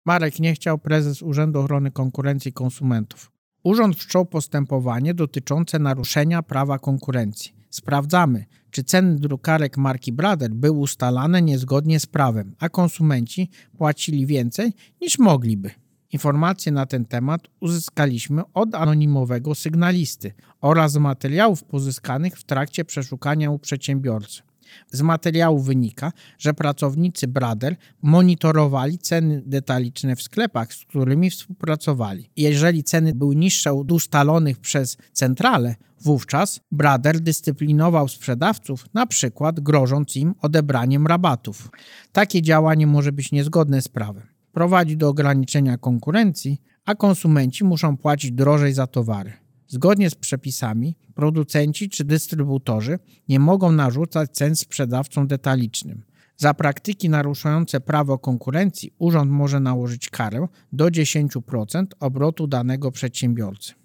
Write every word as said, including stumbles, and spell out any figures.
Marek nie chciał, prezes Urzędu Ochrony Konkurencji i Konsumentów. Urząd wszczął postępowanie dotyczące naruszenia prawa konkurencji. Sprawdzamy, czy ceny drukarek marki Brother były ustalane niezgodnie z prawem, a konsumenci płacili więcej niż mogliby. Informacje na ten temat uzyskaliśmy od anonimowego sygnalisty oraz z materiałów pozyskanych w trakcie przeszukania u przedsiębiorcy. Z materiału wynika, że pracownicy Brother monitorowali ceny detaliczne w sklepach, z którymi współpracowali. Jeżeli ceny były niższe od ustalonych przez centralę, wówczas Brother dyscyplinował sprzedawców, na przykład grożąc im odebraniem rabatów. Takie działanie może być niezgodne z prawem. Prowadzi do ograniczenia konkurencji, a konsumenci muszą płacić drożej za towary. Zgodnie z przepisami producenci czy dystrybutorzy nie mogą narzucać cen sprzedawcom detalicznym. Za praktyki naruszające prawo konkurencji urząd może nałożyć karę do dziesięć procent obrotu danego przedsiębiorcy.